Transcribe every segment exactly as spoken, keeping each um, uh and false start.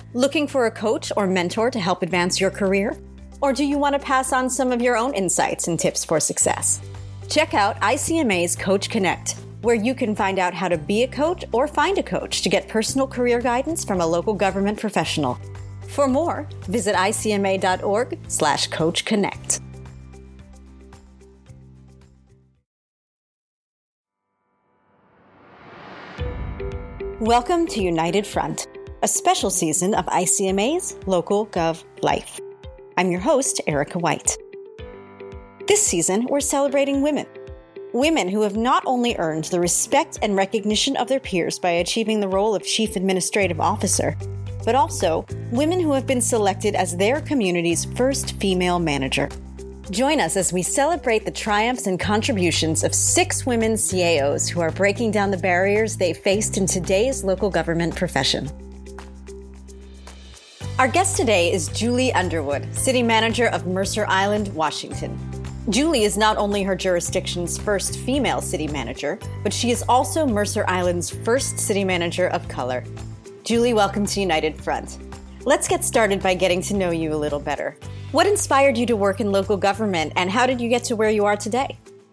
Looking for a coach or mentor to help advance your career? Or do you want to pass on some of your own insights and tips for success? Check out I C M A's Coach Connect, where you can find out how to be a coach or find a coach to get personal career guidance from a local government professional. For more, visit icma.org slash Coach Connect. Welcome to United Front, a special season of I C M A's Local Gov Life. I'm your host, Erica White. This season, we're celebrating women. Women who have not only earned the respect and recognition of their peers by achieving the role of Chief Administrative Officer, but also women who have been selected as their community's first female manager. Join us as we celebrate the triumphs and contributions of six women C A Os who are breaking down the barriers they faced in today's local government profession. Our guest today is Julie Underwood, City Manager of Mercer Island, Washington. Julie is not only her jurisdiction's first female city manager, but she is also Mercer Island's first city manager of color. Julie, welcome to United Front. Let's get started by getting to know you a little better. What inspired you to work in local government, and how did you get to where you are today?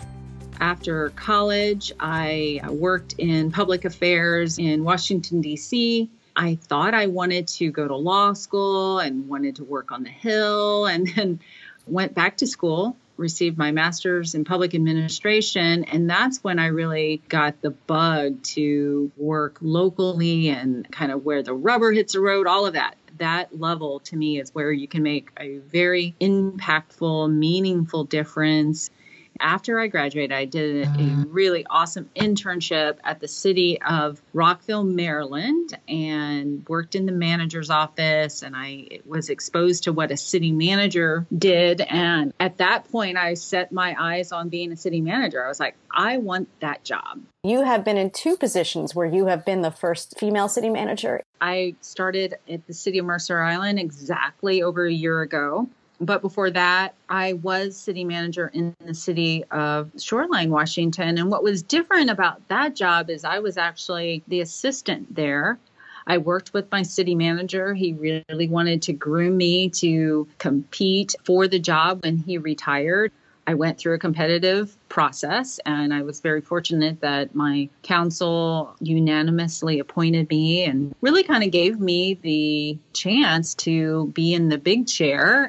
After college, I worked in public affairs in Washington, D C I thought I wanted to go to law school and wanted to work on the Hill, and then went back to school, received my master's in public administration. And that's when I really got the bug to work locally and kind of where the rubber hits the road, all of that. That level to me is where you can make a very impactful, meaningful difference. After I graduated, I did a really awesome internship at the city of Rockville, Maryland, and worked in the manager's office. And I was exposed to what a city manager did. And at that point, I set my eyes on being a city manager. I was like, I want that job. You have been in two positions where you have been the first female city manager. I started at the city of Mercer Island exactly over a year ago. But before that, I was city manager in the city of Shoreline, Washington. And what was different about that job is I was actually the assistant there. I worked with my city manager. He really wanted to groom me to compete for the job when he retired. I went through a competitive process, and I was very fortunate that my council unanimously appointed me and really kind of gave me the chance to be in the big chair.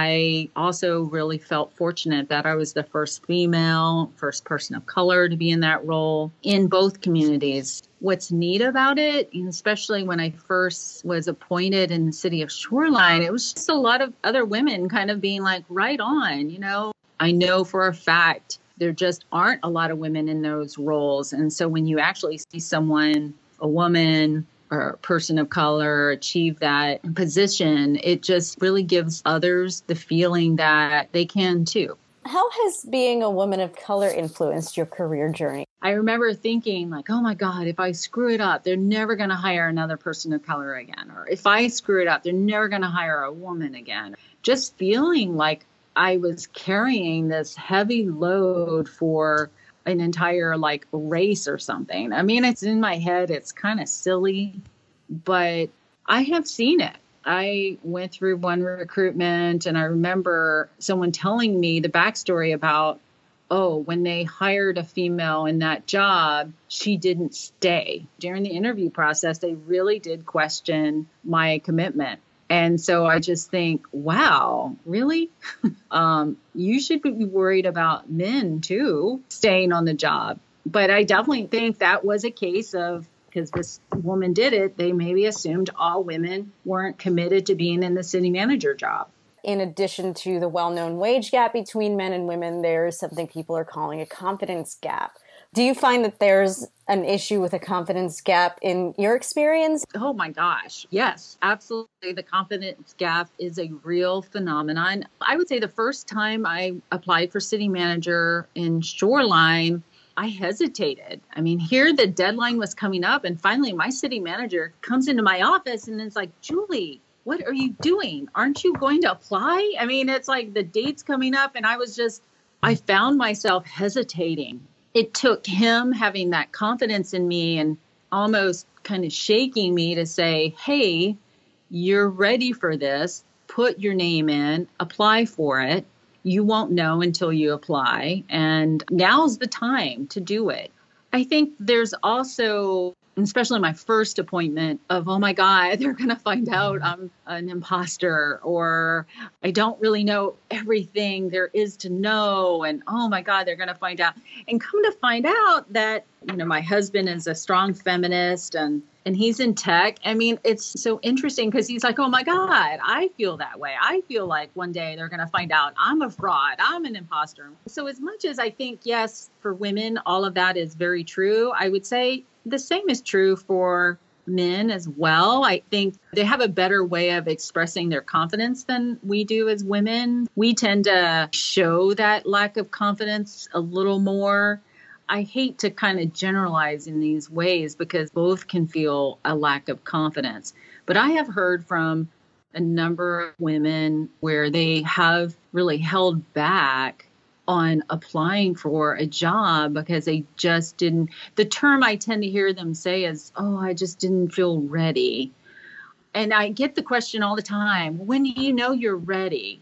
I also really felt fortunate that I was the first female, first person of color to be in that role in both communities. What's neat about it, and especially when I first was appointed in the city of Shoreline, it was just a lot of other women kind of being like, right on, you know. I know for a fact there just aren't a lot of women in those roles. And so when you actually see someone, a woman, or a person of color achieve that position, it just really gives others the feeling that they can too. How has being a woman of color influenced your career journey? I remember thinking like, oh my God, if I screw it up, they're never going to hire another person of color again. Or if I screw it up, they're never going to hire a woman again. Just feeling like I was carrying this heavy load for an entire like race or something. I mean, it's in my head. It's kind of silly, but I have seen it. I went through one recruitment, and I remember someone telling me the backstory about, oh, when they hired a female in that job, she didn't stay. During the interview process, they really did question my commitment. And so I just think, wow, really? um, you should be worried about men, too, staying on the job. But I definitely think that was a case of, because this woman did it, they maybe assumed all women weren't committed to being in the city manager job. In addition to the well-known wage gap between men and women, there's something people are calling a confidence gap. Do you find that there's an issue with a confidence gap in your experience? Oh my gosh. Yes, absolutely. The confidence gap is a real phenomenon. I would say the first time I applied for city manager in Shoreline, I hesitated. I mean, here the deadline was coming up, and finally my city manager comes into my office and it's like, Julie, what are you doing? Aren't you going to apply? I mean, it's like the date's coming up, and I was just, I found myself hesitating. It took him having that confidence in me and almost kind of shaking me to say, hey, you're ready for this. Put your name in, apply for it. You won't know until you apply. And now's the time to do it. I think there's also, especially my first appointment, of, oh my God, they're going to find out I'm an imposter, or I don't really know everything there is to know. And oh my God, they're going to find out. And come to find out that, you know, my husband is a strong feminist and and he's in tech. I mean, it's so interesting because he's like, oh my God, I feel that way. I feel like one day they're going to find out I'm a fraud. I'm an imposter. So as much as I think, yes, for women, all of that is very true, I would say the same is true for men as well. I think they have a better way of expressing their confidence than we do as women. We tend to show that lack of confidence a little more. I hate to kind of generalize in these ways because both can feel a lack of confidence. But I have heard from a number of women where they have really held back on applying for a job because they just didn't. The term I tend to hear them say is, oh, I just didn't feel ready. And I get the question all the time, when do you know you're ready?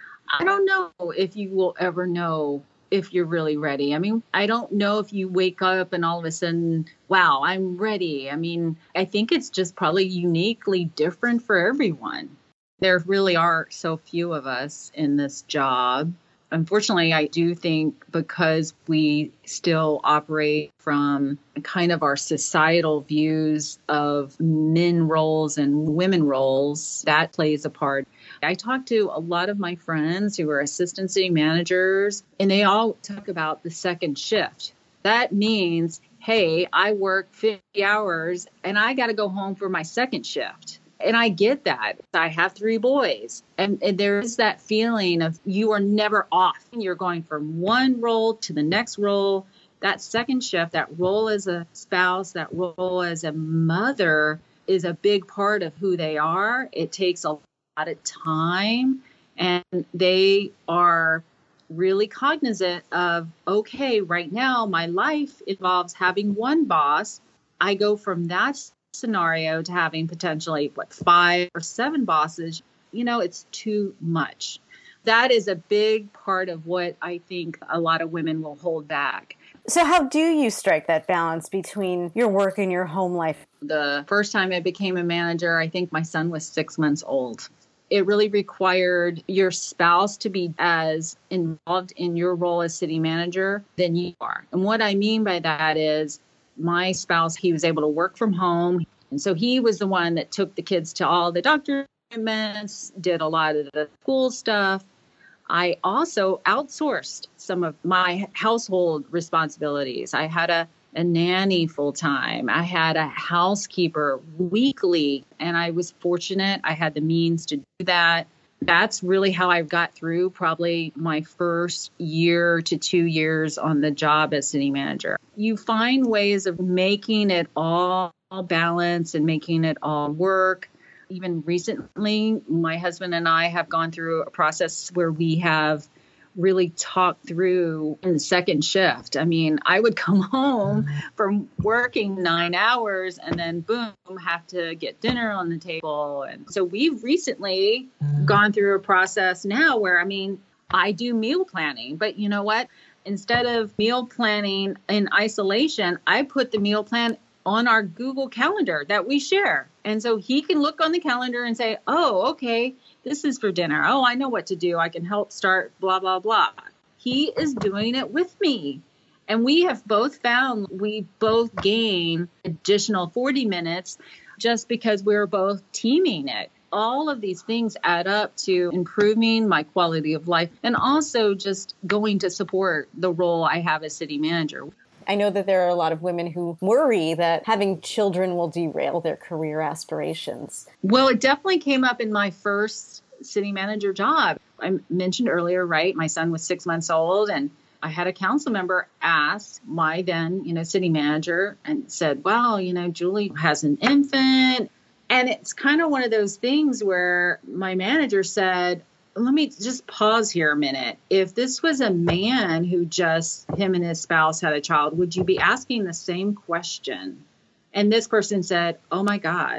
I don't know if you will ever know if you're really ready. I mean, I don't know if you wake up and all of a sudden, wow, I'm ready. I mean, I think it's just probably uniquely different for everyone. There really are so few of us in this job. Unfortunately, I do think because we still operate from kind of our societal views of men roles and women roles, that plays a part. I talk to a lot of my friends who are assistant city managers, and they all talk about the second shift. That means, hey, I work fifty hours and I got to go home for my second shift. And I get that. I have three boys. And, and there is that feeling of you are never off. You're going from one role to the next role. That second shift, that role as a spouse, that role as a mother is a big part of who they are. It takes a lot of time. And they are really cognizant of, okay, right now my life involves having one boss. I go from that scenario to having potentially what five or seven bosses. You know, it's too much. That is a big part of what I think a lot of women will hold back. So how do you strike that balance between your work and your home life? The first time I became a manager, I think my son was six months old. It really required your spouse to be as involved in your role as city manager than you are. And what I mean by that is my spouse, he was able to work from home. And so he was the one that took the kids to all the doctor appointments, did a lot of the school stuff. I also outsourced some of my household responsibilities. I had a, a nanny full time. I had a housekeeper weekly, and I was fortunate. I had the means to do that. That's really how I got through probably my first year to two years on the job as city manager. You find ways of making it all balance and making it all work. Even recently, my husband and I have gone through a process where we have really talked through in the second shift. I mean, I would come home from working nine hours and then boom, have to get dinner on the table. And so we've recently gone through a process now where, I mean, I do meal planning, but you know what? Instead of meal planning in isolation, I put the meal plan on our Google Calendar that we share. And so he can look on the calendar and say, oh, okay, this is for dinner. Oh, I know what to do. I can help start blah, blah, blah. He is doing it with me. And we have both found we both gain additional forty minutes just because we're both teaming it. All of these things add up to improving my quality of life and also just going to support the role I have as city manager. I know that there are a lot of women who worry that having children will derail their career aspirations. Well, it definitely came up in my first city manager job. I mentioned earlier, right? My son was six months old, and I had a council member ask my then, you know, city manager and said, well, you know, Julie has an infant. And it's kind of one of those things where my manager said, let me just pause here a minute. If this was a man who just, him and his spouse had a child, would you be asking the same question? And this person said, oh my God.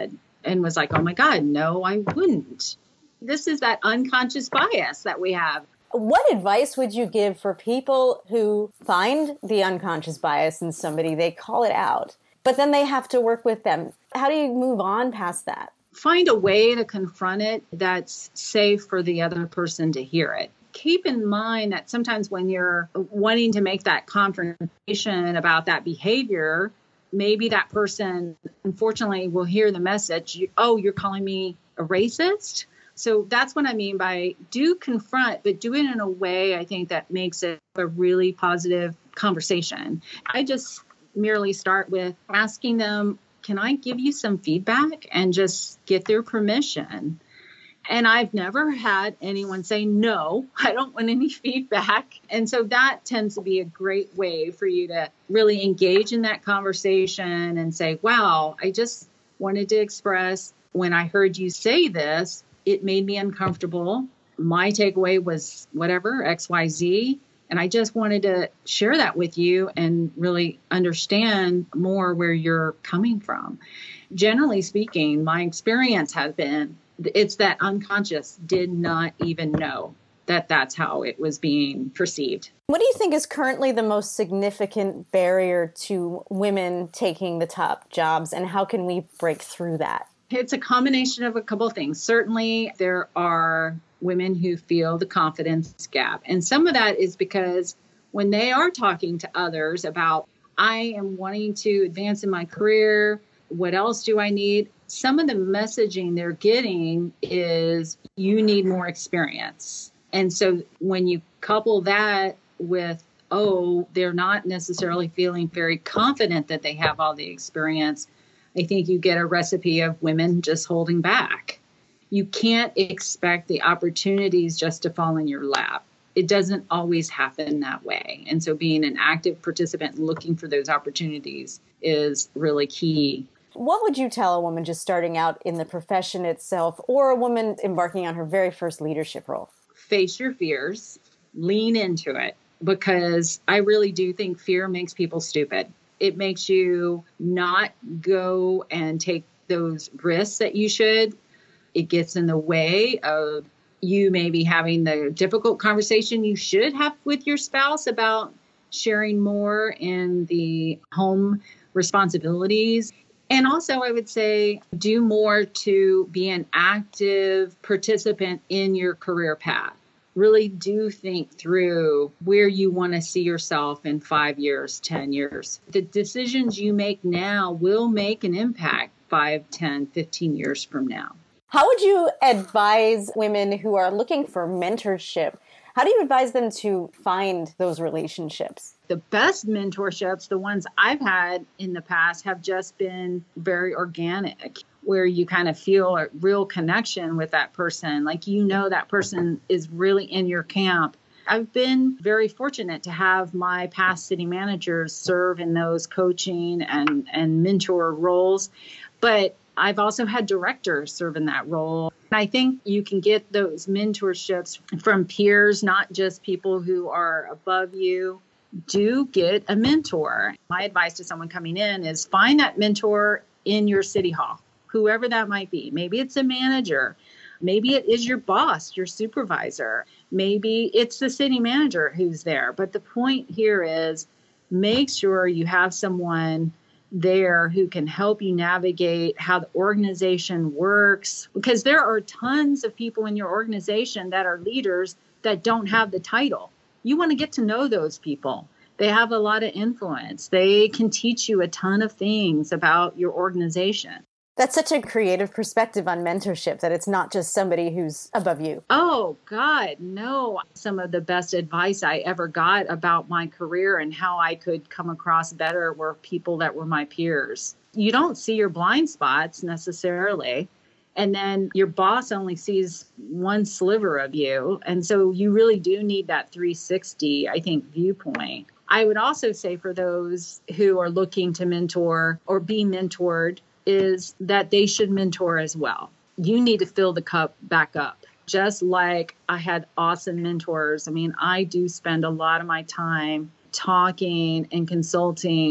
and was like, oh my God, no, I wouldn't. This is that unconscious bias that we have. What advice would you give for people who find the unconscious bias in somebody, they call it out, but then they have to work with them? How do you move on past that? Find a way to confront it that's safe for the other person to hear it. Keep in mind that sometimes when you're wanting to make that confrontation about that behavior, maybe that person, unfortunately, will hear the message, oh, you're calling me a racist? So that's what I mean by do confront, but do it in a way, I think, that makes it a really positive conversation. I just merely start with asking them, can I give you some feedback, and just get their permission? And I've never had anyone say, no, I don't want any feedback. And so that tends to be a great way for you to really engage in that conversation and say, wow, I just wanted to express when I heard you say this, it made me uncomfortable. My takeaway was whatever, X Y Z. And I just wanted to share that with you and really understand more where you're coming from. Generally speaking, my experience has been it's that unconscious did not even know that that's how it was being perceived. What do you think is currently the most significant barrier to women taking the top jobs, and how can we break through that? It's a combination of a couple of things. Certainly, there are women who feel the confidence gap. And some of that is because when they are talking to others about, I am wanting to advance in my career, what else do I need? Some of the messaging they're getting is you need more experience. And so when you couple that with, oh, they're not necessarily feeling very confident that they have all the experience, I think you get a recipe of women just holding back. You can't expect the opportunities just to fall in your lap. It doesn't always happen that way. And so being an active participant and looking for those opportunities is really key. What would you tell a woman just starting out in the profession itself, or a woman embarking on her very first leadership role? Face your fears, lean into it, because I really do think fear makes people stupid. It makes you not go and take those risks that you should. It gets in the way of you maybe having the difficult conversation you should have with your spouse about sharing more in the home responsibilities. And also, I would say, do more to be an active participant in your career path. Really do think through where you want to see yourself in five years, ten years. The decisions you make now will make an impact five, ten, fifteen years from now. How would you advise women who are looking for mentorship? How do you advise them to find those relationships? The best mentorships, the ones I've had in the past, have just been very organic, where you kind of feel a real connection with that person. Like, you know, that person is really in your camp. I've been very fortunate to have my past city managers serve in those coaching and, and mentor roles. But I've also had directors serve in that role. I think you can get those mentorships from peers, not just people who are above you. Do get a mentor. My advice to someone coming in is find that mentor in your city hall, whoever that might be. Maybe it's a manager. Maybe it is your boss, your supervisor. Maybe it's the city manager who's there. But the point here is make sure you have someone there who can help you navigate how the organization works, because there are tons of people in your organization that are leaders that don't have the title. You want to get to know those people. They have a lot of influence. They can teach you a ton of things about your organization. That's such a creative perspective on mentorship, that it's not just somebody who's above you. Oh, God, no. Some of the best advice I ever got about my career and how I could come across better were people that were my peers. You don't see your blind spots necessarily. And then your boss only sees one sliver of you. And so you really do need that three sixty, I think, viewpoint. I would also say for those who are looking to mentor or be mentored, is that they should mentor as well. You need to fill the cup back up. Just like I had awesome mentors. I mean, I do spend a lot of my time talking and consulting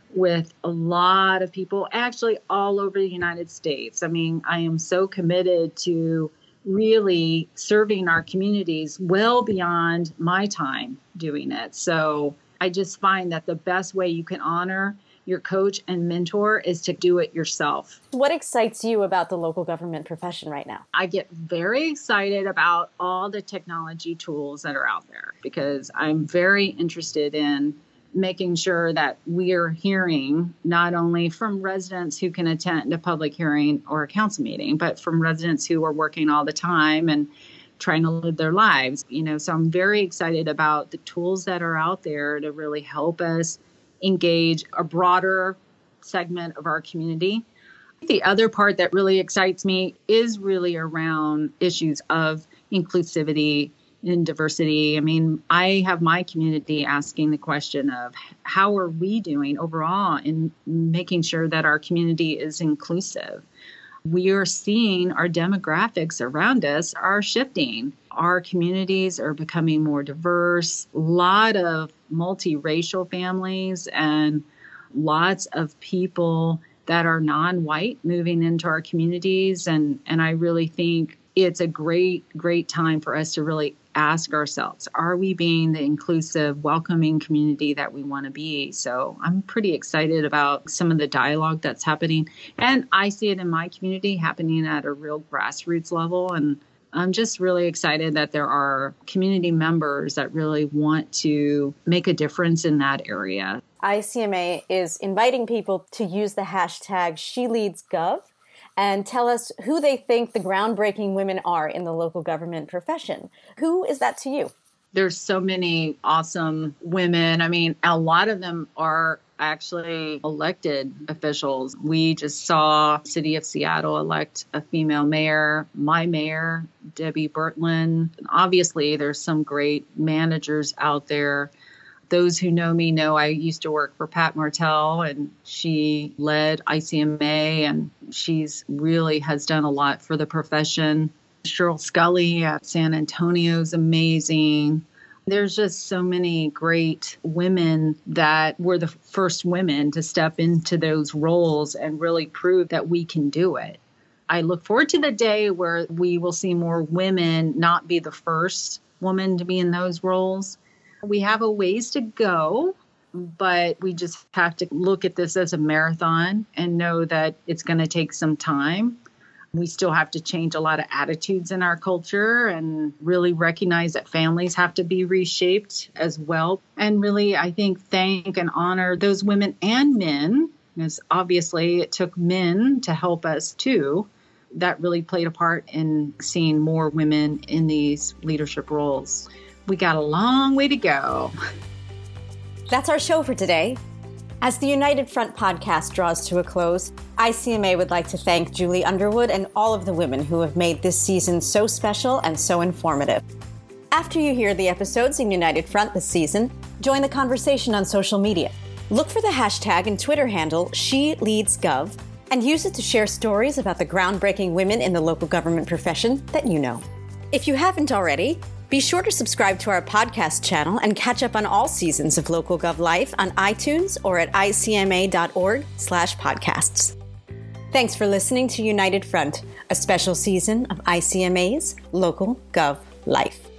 with a lot of people, actually all over the United States. I mean, I am so committed to really serving our communities well beyond my time doing it. So I just find that the best way you can honor your coach and mentor is to do it yourself. What excites you about the local government profession right now? I get very excited about all the technology tools that are out there because I'm very interested in making sure that we are hearing not only from residents who can attend a public hearing or a council meeting, but from residents who are working all the time and trying to live their lives. You know, so I'm very excited about the tools that are out there to really help us engage a broader segment of our community. The other part that really excites me is really around issues of inclusivity and diversity. I mean, I have my community asking the question of how are we doing overall in making sure that our community is inclusive? We are seeing our demographics around us are shifting. Our communities are becoming more diverse, a lot of multiracial families and lots of people that are non-white moving into our communities. And, and I really think it's a great, great time for us to really ask ourselves, are we being the inclusive, welcoming community that we want to be? So I'm pretty excited about some of the dialogue that's happening. And I see it in my community happening at a real grassroots level. And I'm just really excited that there are community members that really want to make a difference in that area. I C M A is inviting people to use the hashtag SheLeadsGov and tell us who they think the groundbreaking women are in the local government profession. Who is that to you? There's so many awesome women. I mean, a lot of them are actually elected officials. We just saw City of Seattle elect a female mayor, my mayor, Debbie Bertlin. Obviously, there's some great managers out there. Those who know me know I used to work for Pat Martell, and she led I C M A, and she's really has done a lot for the profession. Cheryl Scully at San Antonio is amazing. There's just so many great women that were the first women to step into those roles and really prove that we can do it. I look forward to the day where we will see more women not be the first woman to be in those roles. We have a ways to go, but we just have to look at this as a marathon and know that it's going to take some time. We still have to change a lot of attitudes in our culture and really recognize that families have to be reshaped as well. And really, I think, thank and honor those women and men, because obviously it took men to help us too. That really played a part in seeing more women in these leadership roles. We got a long way to go. That's our show for today. As the United Front podcast draws to a close, I C M A would like to thank Julie Underwood and all of the women who have made this season so special and so informative. After you hear the episodes in United Front this season, join the conversation on social media. Look for the hashtag and Twitter handle SheLeadsGov and use it to share stories about the groundbreaking women in the local government profession that you know. If you haven't already, be sure to subscribe to our podcast channel and catch up on all seasons of Local Gov Life on iTunes or at icma.org slash podcasts. Thanks for listening to United Front, a special season of I C M A's Local Gov Life.